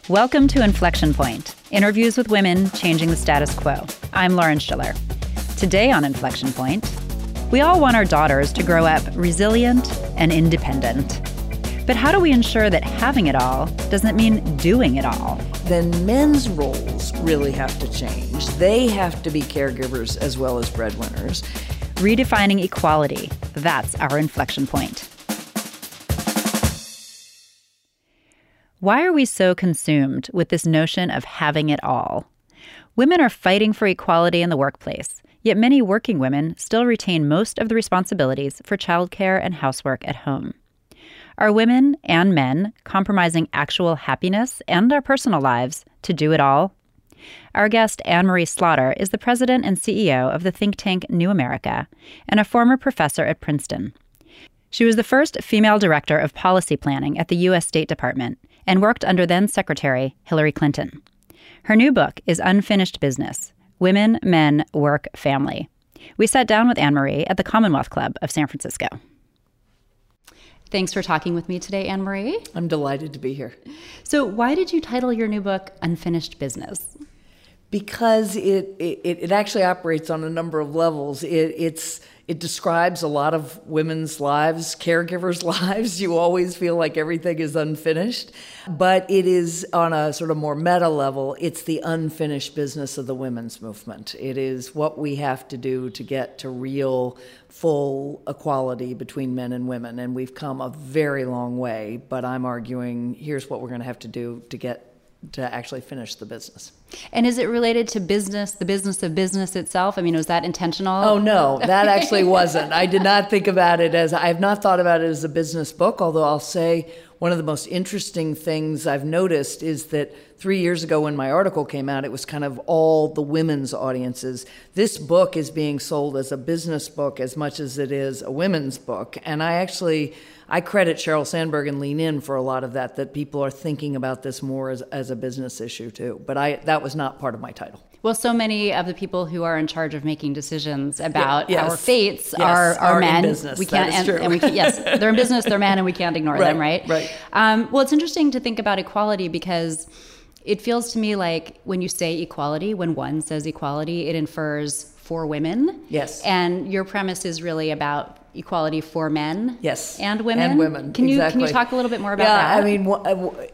Welcome to Inflection Point, interviews with women changing the status quo. I'm Lauren Schiller. Today on Inflection Point, we all want our daughters to grow up resilient and independent. But how do we ensure that having it all doesn't mean doing it all? Then men's roles really have to change. They have to be caregivers as well as breadwinners. Redefining equality, that's our inflection point. Why are we so consumed with this notion of having it all? Women are fighting for equality in the workplace, yet many working women still retain most of the responsibilities for childcare and housework at home. Are women and men compromising actual happiness and our personal lives to do it all? Our guest, Anne-Marie Slaughter, is the president and CEO of the think tank New America and a former professor at Princeton. She was the first female director of policy planning at the U.S. State Department and worked under then-Secretary Hillary Clinton. Her new book is Unfinished Business: Women, Men, Work, Family. We sat down with Anne-Marie at the Commonwealth Club of San Francisco. Thanks for talking with me today, Anne-Marie. I'm delighted to be here. So why did you title your new book Unfinished Business? Because it actually operates on a number of levels. It describes a lot of women's lives, caregivers' lives. You always feel like everything is unfinished. But it is on a sort of more meta level, it's the unfinished business of the women's movement. It is what we have to do to get to real, full equality between men and women. And we've come a very long way, but I'm arguing here's what we're going to have to do to get to actually finish the business. And is it related to business, the business of business itself? I mean, was that intentional? Oh, no, that actually wasn't. I did not think about it as, I have not thought about it as a business book, although I'll say one of the most interesting things I've noticed is that 3 years ago when my article came out, it was kind of all the women's audiences. This book is being sold as a business book as much as it is a women's book. And I credit Sheryl Sandberg and Lean In for a lot of that people are thinking about this more as a business issue too. But that was not part of my title. Well, so many of the people who are in charge of making decisions about yes. our fates yes. are men. In business. We can't, that is true. And we can, yes, they're in business, they're men, and we can't ignore them, right? Right. Well, it's interesting to think about equality because it feels to me like when you say equality, when one says equality, it infers for women. Yes. And your premise is really about equality for men. Yes. And women. And women. Can you exactly. talk a little bit more about that? Yeah, I mean,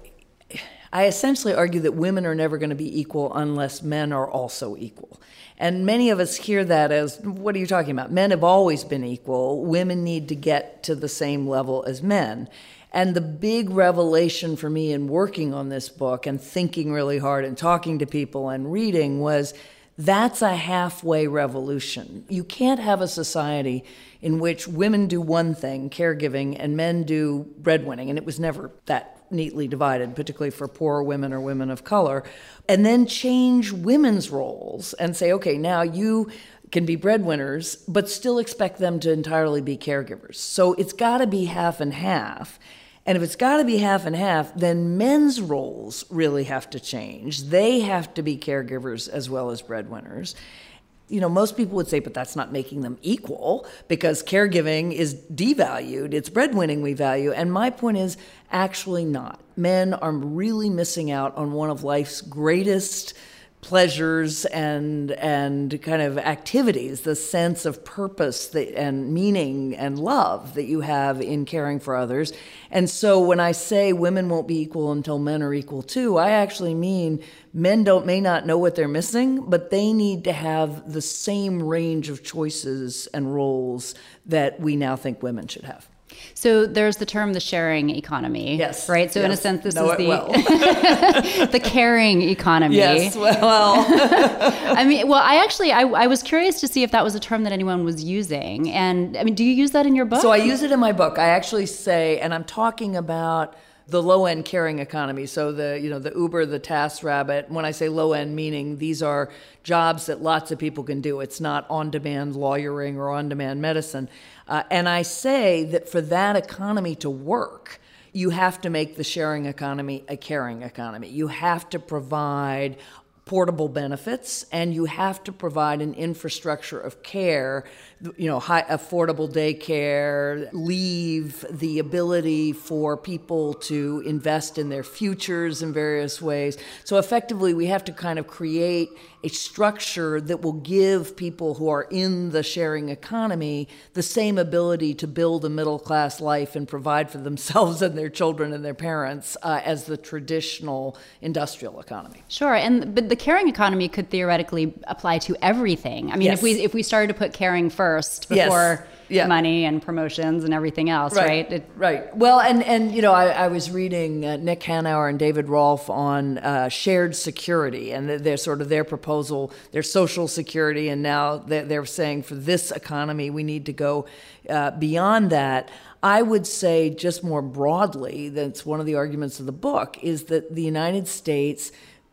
I essentially argue that women are never going to be equal unless men are also equal. And many of us hear that as, what are you talking about? Men have always been equal. Women need to get to the same level as men. And the big revelation for me in working on this book and thinking really hard and talking to people and reading was that's a halfway revolution. You can't have a society in which women do one thing, caregiving, and men do breadwinning. And it was never that neatly divided, particularly for poor women or women of color, and then change women's roles and say, okay, now you can be breadwinners, but still expect them to entirely be caregivers. So it's got to be half and half. And if it's got to be half and half, then men's roles really have to change. They have to be caregivers as well as breadwinners. You know, most people would say, but that's not making them equal because caregiving is devalued. It's breadwinning we value. And my point is actually not. Men are really missing out on one of life's greatest pleasures and kind of activities, the sense of purpose and meaning and love that you have in caring for others. And so when I say women won't be equal until men are equal too, I actually mean men may not know what they're missing, but they need to have the same range of choices and roles that we now think women should have. So there's the term the sharing economy, yes, right? So yes. in a sense, this know is the the caring economy. Yes, well. I mean, well, I was curious to see if that was a term that anyone was using. And I mean, do you use that in your book? So I use it in my book. I actually say, and I'm talking about the low-end caring economy. So the Uber, the TaskRabbit. When I say low-end, meaning these are jobs that lots of people can do. It's not on-demand lawyering or on-demand medicine. And I say that for that economy to work, you have to make the sharing economy a caring economy. You have to provide portable benefits, and you have to provide an infrastructure of care high affordable daycare, leave, the ability for people to invest in their futures in various ways. So effectively, we have to kind of create a structure that will give people who are in the sharing economy the same ability to build a middle-class life and provide for themselves and their children and their parents as the traditional industrial economy. Sure, but the caring economy could theoretically apply to everything. I mean, Yes. if we started to put caring first before money and promotions and everything else, right? Right. Well, and I was reading Nick Hanauer and David Rolfe on shared security, and their proposal, their social security, and now they're saying for this economy we need to go beyond that. I would say just more broadly, that's one of the arguments of the book, is that the United States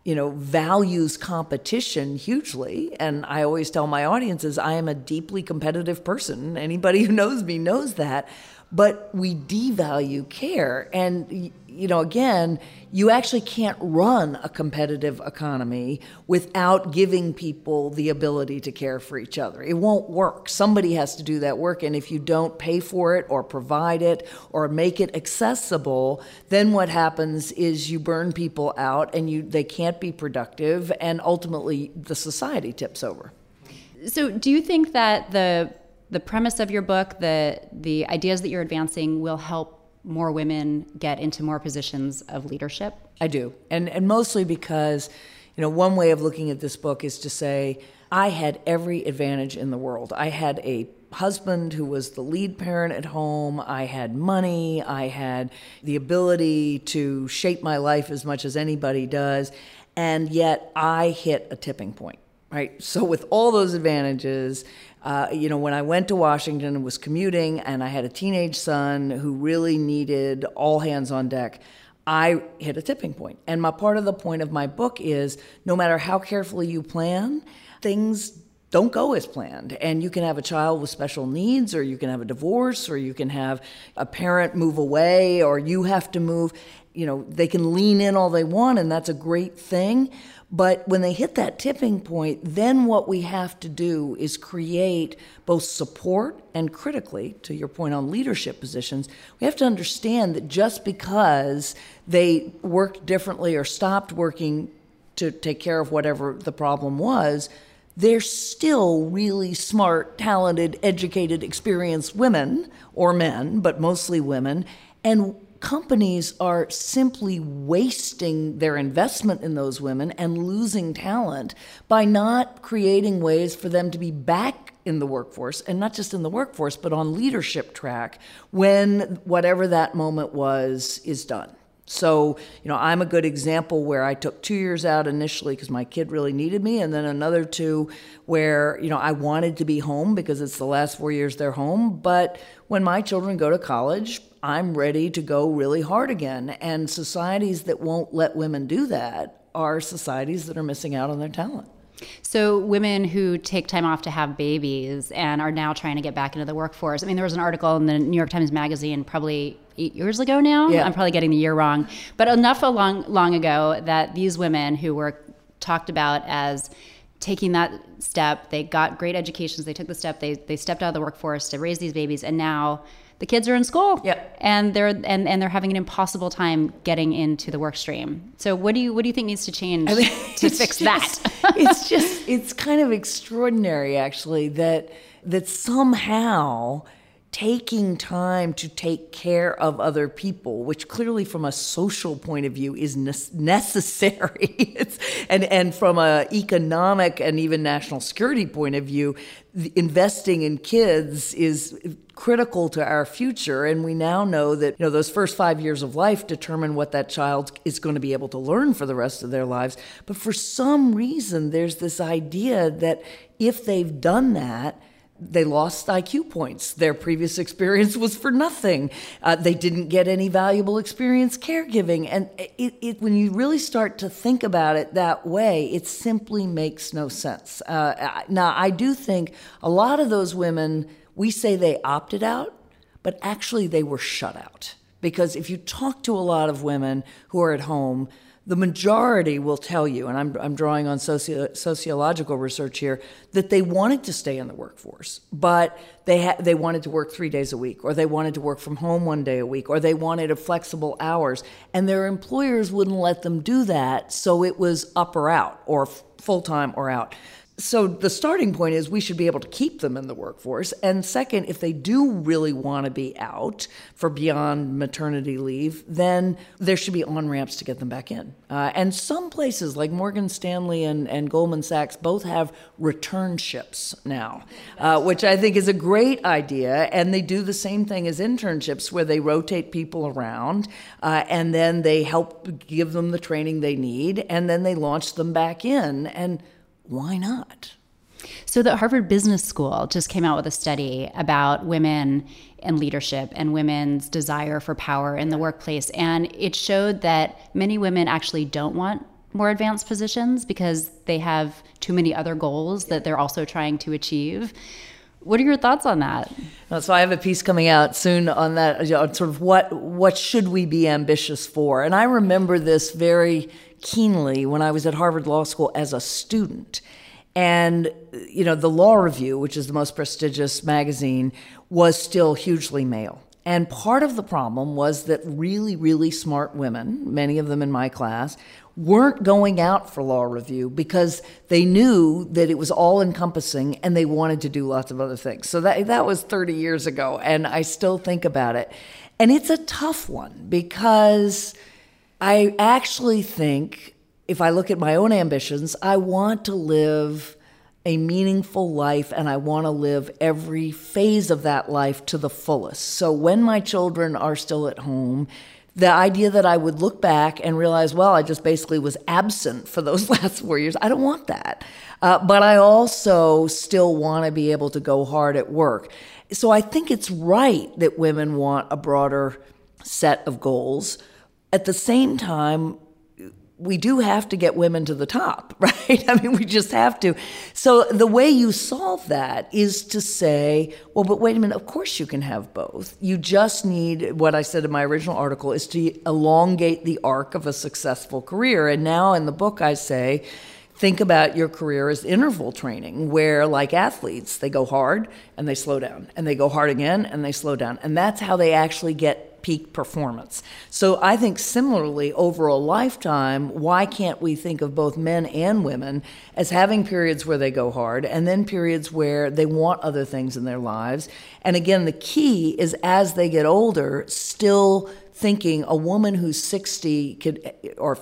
values competition hugely. And I always tell my audiences, I am a deeply competitive person. Anybody who knows me knows that. But we devalue care. And, again, you actually can't run a competitive economy without giving people the ability to care for each other. It won't work. Somebody has to do that work. And if you don't pay for it or provide it or make it accessible, then what happens is you burn people out and they can't be productive. And ultimately, the society tips over. So do you think that the premise of your book, the ideas that you're advancing will help more women get into more positions of leadership? I do. And mostly because, one way of looking at this book is to say, I had every advantage in the world. I had a husband who was the lead parent at home. I had money. I had the ability to shape my life as much as anybody does. And yet I hit a tipping point, right? So with all those advantages, when I went to Washington and was commuting and I had a teenage son who really needed all hands on deck, I hit a tipping point. And part of the point of my book is no matter how carefully you plan, things don't go as planned. And you can have a child with special needs, or you can have a divorce, or you can have a parent move away, or you have to move. They can lean in all they want, and that's a great thing. But when they hit that tipping point, then what we have to do is create both support and, critically, to your point on leadership positions, we have to understand that just because they worked differently or stopped working to take care of whatever the problem was, they're still really smart, talented, educated, experienced women, or men, but mostly women, and companies are simply wasting their investment in those women and losing talent by not creating ways for them to be back in the workforce, and not just in the workforce, but on leadership track when whatever that moment is done. So, I'm a good example where I took 2 years out initially because my kid really needed me, and then another 2 where, I wanted to be home because it's the last 4 years they're home. But when my children go to college, I'm ready to go really hard again. And societies that won't let women do that are societies that are missing out on their talent. So women who take time off to have babies and are now trying to get back into the workforce. I mean, there was an article in the New York Times Magazine probably 8 years ago now. Yeah. I'm probably getting the year wrong. But enough long ago that these women who were talked about as taking that step, they got great educations, they took the step, they stepped out of the workforce to raise these babies, and now the kids are in school, and they're having an impossible time getting into the work stream. So what do you think needs to change to fix that? It's kind of extraordinary, actually, that somehow taking time to take care of other people, which clearly from a social point of view is necessary, and from an economic and even national security point of view, investing in kids is critical to our future. And we now know that those first 5 years of life determine what that child is going to be able to learn for the rest of their lives. But for some reason, there's this idea that if they've done that, they lost IQ points. Their previous experience was for nothing. They didn't get any valuable experience caregiving. And when you really start to think about it that way, it simply makes no sense. Now, I do think a lot of those women, we say they opted out, but actually they were shut out. Because if you talk to a lot of women who are at home, The majority will tell you, and I'm drawing on sociological research here, that they wanted to stay in the workforce, but they wanted to work 3 days a week, or they wanted to work from home 1 day a week, or they wanted a flexible hours, and their employers wouldn't let them do that, so it was up or out, or full-time or out. So the starting point is we should be able to keep them in the workforce. And second, if they do really want to be out for beyond maternity leave, then there should be on-ramps to get them back in. And some places like Morgan Stanley and Goldman Sachs both have returnships now, which I think is a great idea. And they do the same thing as internships where they rotate people around and then they help give them the training they need and then they launch them back in. And why not? So the Harvard Business School just came out with a study about women and leadership and women's desire for power in the workplace. And it showed that many women actually don't want more advanced positions because they have too many other goals that they're also trying to achieve. What are your thoughts on that? So I have a piece coming out soon on that, sort of what should we be ambitious for? And I remember this very keenly when I was at Harvard Law School as a student. And, the Law Review, which is the most prestigious magazine, was still hugely male. And part of the problem was that really, really smart women, many of them in my class, weren't going out for Law Review because they knew that it was all-encompassing and they wanted to do lots of other things. So that was 30 years ago, and I still think about it. And it's a tough one because I actually think, if I look at my own ambitions, I want to live a meaningful life and I want to live every phase of that life to the fullest. So when my children are still at home, the idea that I would look back and realize, well, I just basically was absent for those last 4 years, I don't want that. But I also still want to be able to go hard at work. So I think it's right that women want a broader set of goals. At the same time, we do have to get women to the top, right? I mean, we just have to. So the way you solve that is to say, well, but wait a minute, of course you can have both. You just need, what I said in my original article, is to elongate the arc of a successful career. And now in the book I say, think about your career as interval training, where, like athletes, they go hard and they slow down, and they go hard again and they slow down. And that's how they actually get peak performance. So I think similarly, over a lifetime, why can't we think of both men and women as having periods where they go hard and then periods where they want other things in their lives? And again, the key is as they get older, still thinking a woman who's 60 or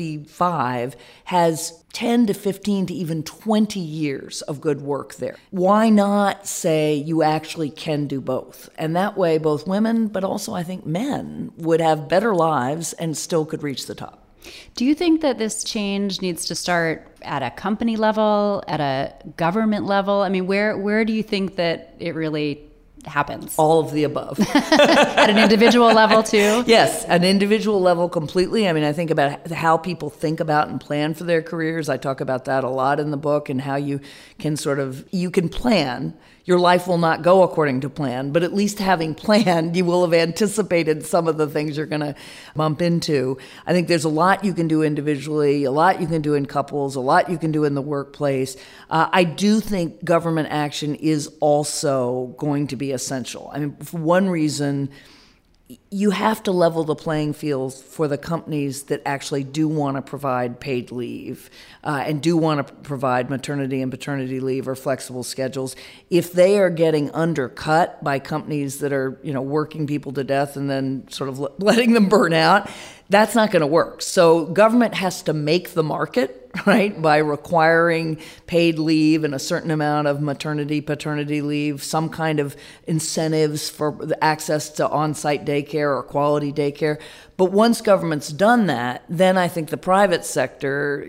55 has 10 to 15 to even 20 years of good work there. Why not say you actually can do both? And that way, both women, but also I think men, would have better lives and still could reach the top. Do you think that this change needs to start at a company level, at a government level? I mean, where do you think that it really happens? All of the above. At an individual level too? Yes, an individual level completely. I mean, I think about how people think about and plan for their careers. I talk about that a lot in the book, and how you can you can plan. Your life will not go according to plan, but at least having planned, you will have anticipated some of the things you're going to bump into. I think there's a lot you can do individually, a lot you can do in couples, a lot you can do in the workplace. I do think government action is also going to be essential. I mean, for one reason, you have to level the playing field for the companies that actually do want to provide paid leave and do want to provide maternity and paternity leave or flexible schedules. If they are getting undercut by companies that are, working people to death and then sort of letting them burn out, that's not going to work. So government has to make the market, right, by requiring paid leave and a certain amount of maternity, paternity leave, some kind of incentives for the access to on-site daycare or quality daycare. But once government's done that, then I think the private sector,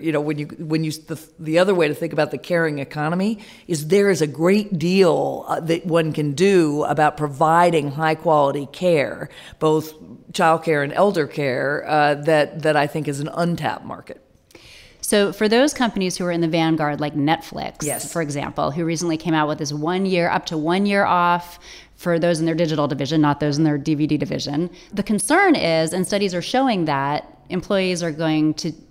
the other way to think about the caring economy is there is a great deal that one can do about providing high quality care, both child care and elder care, that I think is an untapped market. So for those companies who are in the vanguard, like Netflix, yes, for example, who recently came out with this up to 1 year off for those in their digital division, not those in their DVD division. The concern is, and studies are showing that employees are going to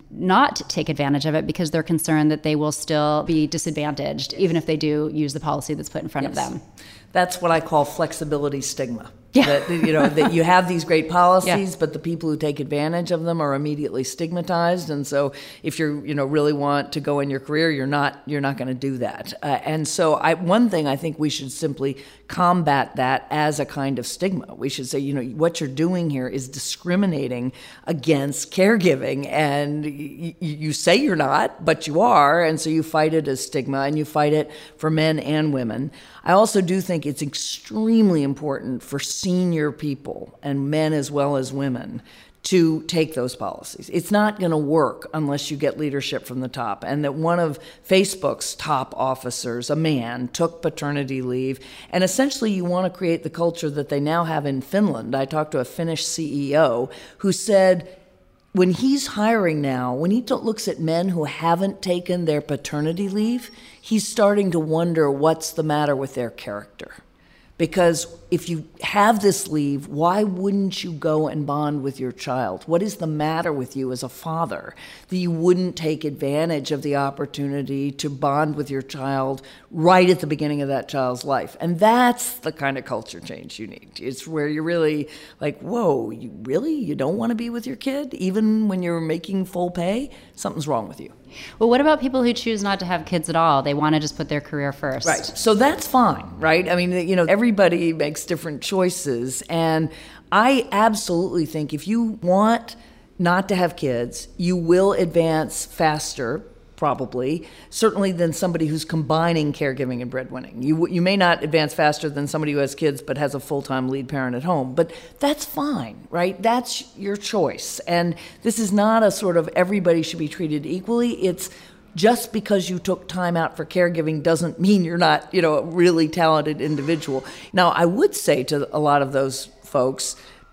not take advantage of it because they're concerned that they will still be disadvantaged, even if they do use the policy that's put in front of them. That's what I call flexibility stigma. Yeah. That you have these great policies, Yeah. but the people who take advantage of them are immediately stigmatized. And so, if you really want to go in your career, you're not going to do that. And so, one thing I think we should simply combat that as a kind of stigma. We should say, what you're doing here is discriminating against caregiving, and you say you're not, but you are, and so you fight it as stigma, and you fight it for men and women. I also do think it's extremely important for senior people, and men as well as women, to take those policies. It's not going to work unless you get leadership from the top. And that one of Facebook's top officers, a man, took paternity leave. And essentially you want to create the culture that they now have in Finland. I talked to a Finnish CEO who said, when he's hiring now, when he looks at men who haven't taken their paternity leave, he's starting to wonder what's the matter with their character. Because if you have this leave, why wouldn't you go and bond with your child? What is the matter with you as a father that you wouldn't take advantage of the opportunity to bond with your child right at the beginning of that child's life? And that's the kind of culture change you need. It's where you're really like, whoa, you don't want to be with your kid? Even when you're making full pay? Something's wrong with you. Well, what about people who choose not to have kids at all? They want to just put their career first. Right. So that's fine, right? I mean, everybody makes different choices. And I absolutely think if you want not to have kids, you will advance faster, probably, certainly than somebody who's combining caregiving and breadwinning. You may not advance faster than somebody who has kids but has a full-time lead parent at home, but that's fine, right? That's your choice. And this is not a sort of everybody should be treated equally. It's just because you took time out for caregiving doesn't mean you're not, a really talented individual. Now, I would say to a lot of those folks,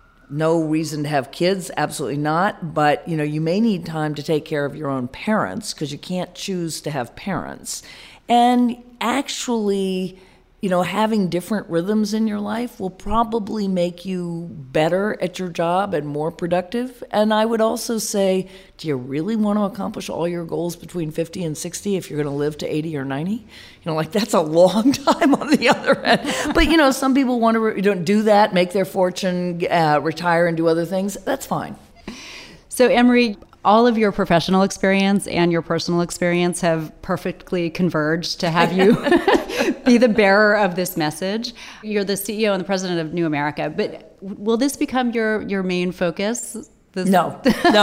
no reason to have kids, absolutely not. But, you may need time to take care of your own parents because you can't choose to have parents. And actually, having different rhythms in your life will probably make you better at your job and more productive. And I would also say, do you really want to accomplish all your goals between 50 and 60 if you're going to live to 80 or 90? That's a long time on the other end. But, some people want to do that, make their fortune, retire and do other things. That's fine. So, Anne-Marie, all of your professional experience and your personal experience have perfectly converged to have you be the bearer of this message. You're the CEO and the president of New America, but will this become your main focus? No.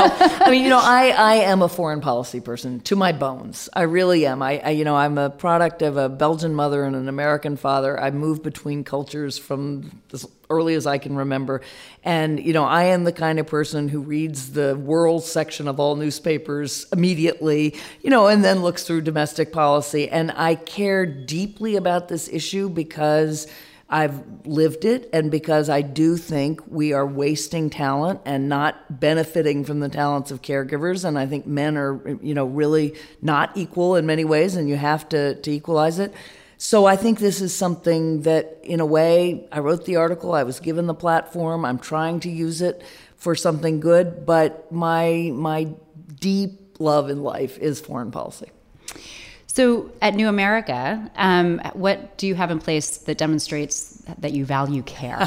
I mean, I am a foreign policy person to my bones. I really am. I'm a product of a Belgian mother and an American father. I moved between cultures from as early as I can remember. And, I am the kind of person who reads the world section of all newspapers immediately, and then looks through domestic policy. And I care deeply about this issue because I've lived it, and because I do think we are wasting talent and not benefiting from the talents of caregivers. And I think men are, really not equal in many ways, and you have to equalize it. So I think this is something that, in a way, I wrote the article, I was given the platform, I'm trying to use it for something good, but my deep love in life is foreign policy. So at New America, what do you have in place that demonstrates that you value care?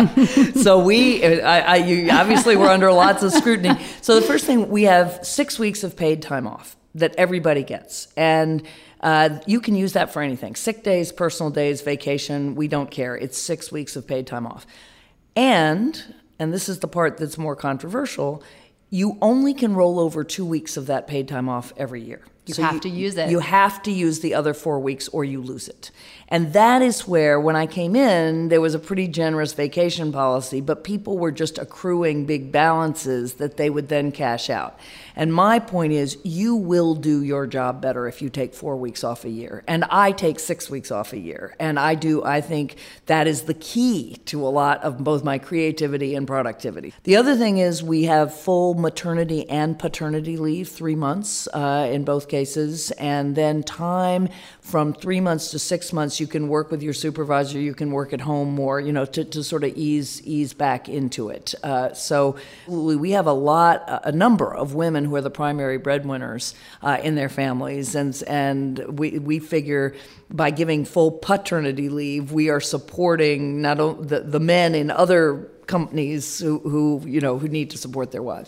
So you obviously we're under lots of scrutiny. So the first thing, we have 6 weeks of paid time off that everybody gets. And you can use that for anything. Sick days, personal days, vacation, we don't care. It's 6 weeks of paid time off. And this is the part that's more controversial, you only can roll over 2 weeks of that paid time off every year. You have to use it. You have to use the other 4 weeks or you lose it. And that is where, when I came in, there was a pretty generous vacation policy, but people were just accruing big balances that they would then cash out. And my point is, you will do your job better if you take 4 weeks off a year. And I take 6 weeks off a year. And I think that is the key to a lot of both my creativity and productivity. The other thing is we have full maternity and paternity leave, 3 months in both cases, and then time from 3 months to 6 months, you can work with your supervisor, you can work at home more, to sort of ease back into it. So we have a number of women who are the primary breadwinners in their families, and we figure by giving full paternity leave, we are supporting not only the men in other companies who need to support their wives.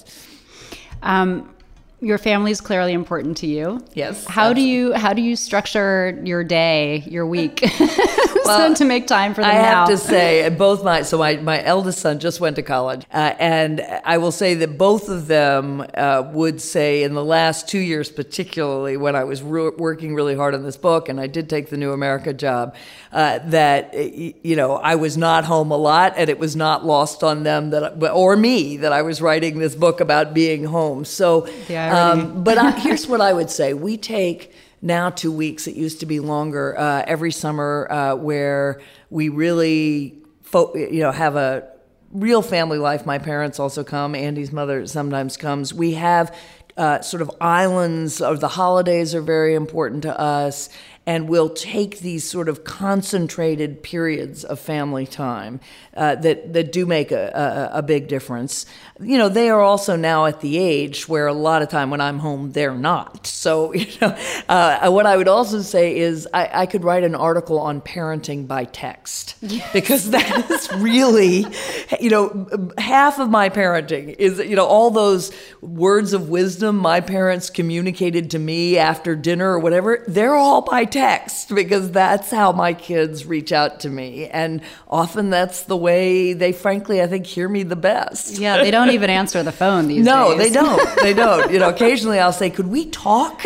Your family is clearly important to you. Yes. How do you structure your day, your week, to make time for them now? I have to say, my eldest son just went to college, and I will say that both of them would say in the last 2 years, particularly when I was working really hard on this book, and I did take the New America job, that I was not home a lot, and it was not lost on them or me that I was writing this book about being home. So. Here's what I would say. We take now 2 weeks. It used to be longer every summer where we really have a real family life. My parents also come. Andy's mother sometimes comes. We have sort of islands, or the holidays are very important to us. And we'll take these sort of concentrated periods of family time that do make a big difference. They are also now at the age where a lot of time when I'm home, they're not. So, what I would also say is I could write an article on parenting by text. Yes. Because that is really, half of my parenting is, all those words of wisdom my parents communicated to me after dinner or whatever, they're all by text, because that's how my kids reach out to me. And often that's the way they, frankly, I think, hear me the best. Yeah, they don't even answer the phone these days. No, they don't. They don't. Occasionally I'll say, could we talk?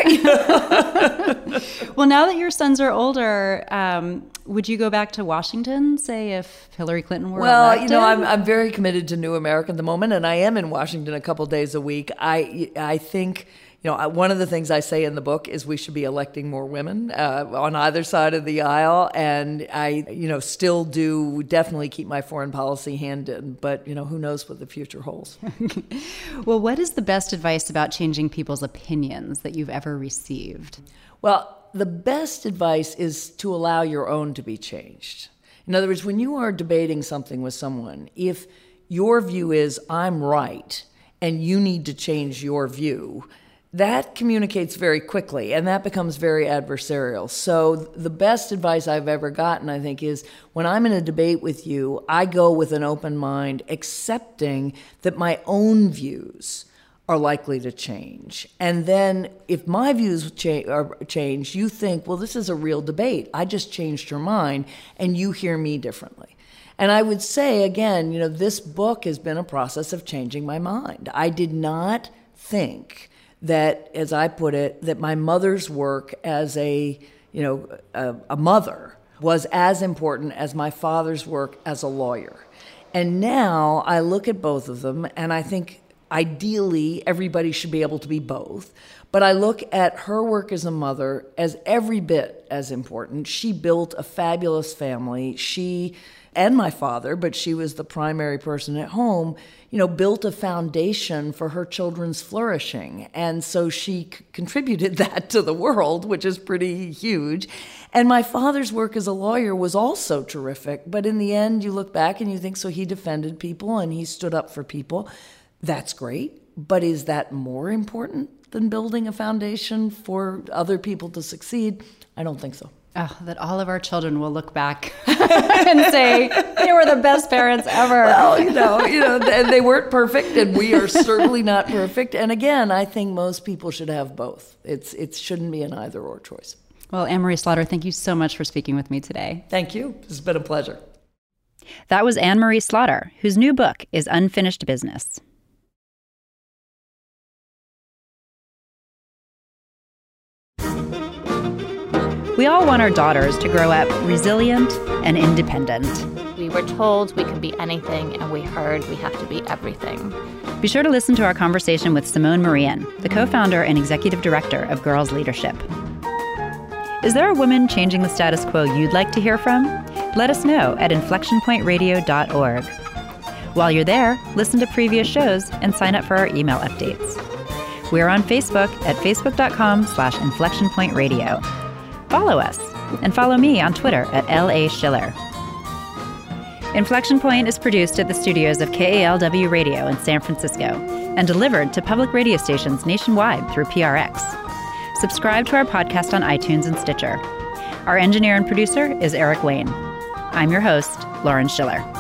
Well, now that your sons are older, would you go back to Washington, say, if Hillary Clinton were elected? I'm very committed to New America at the moment, and I am in Washington a couple days a week. I think... one of the things I say in the book is we should be electing more women on either side of the aisle. And I, still do definitely keep my foreign policy hand in. But, who knows what the future holds. Well, what is the best advice about changing people's opinions that you've ever received? Well, the best advice is to allow your own to be changed. In other words, when you are debating something with someone, if your view is I'm right and you need to change your view, that communicates very quickly, and that becomes very adversarial. So the best advice I've ever gotten, I think, is when I'm in a debate with you, I go with an open mind, accepting that my own views are likely to change. And then if my views change, you think, well, this is a real debate. I just changed your mind, and you hear me differently. And I would say, again, this book has been a process of changing my mind. I did not think that, as I put it, that my mother's work as a mother was as important as my father's work as a lawyer. And now I look at both of them, and I think ideally everybody should be able to be both. But I look at her work as a mother as every bit as important. She built a fabulous family. She and my father, but she was the primary person at home, built a foundation for her children's flourishing. And so she contributed that to the world, which is pretty huge. And my father's work as a lawyer was also terrific. But in the end, you look back and you think, so he defended people and he stood up for people. That's great. But is that more important than building a foundation for other people to succeed? I don't think so. Oh, that all of our children will look back and say, they were the best parents ever. Well, and they weren't perfect, and we are certainly not perfect. And again, I think most people should have both. It shouldn't be an either-or choice. Well, Anne-Marie Slaughter, thank you so much for speaking with me today. Thank you. It's been a pleasure. That was Anne-Marie Slaughter, whose new book is Unfinished Business. We all want our daughters to grow up resilient and independent. We were told we could be anything, and we heard we have to be everything. Be sure to listen to our conversation with Simone Marian, the co-founder and executive director of Girls Leadership. Is there a woman changing the status quo you'd like to hear from? Let us know at inflectionpointradio.org. While you're there, listen to previous shows and sign up for our email updates. We're on Facebook at facebook.com/inflectionpointradio. Follow us and follow me on Twitter at LA Schiller. Inflection Point is produced at the studios of KALW Radio in San Francisco and delivered to public radio stations nationwide through PRX. Subscribe to our podcast on iTunes and Stitcher. Our engineer and producer is Eric Wayne. I'm your host, Lauren Schiller.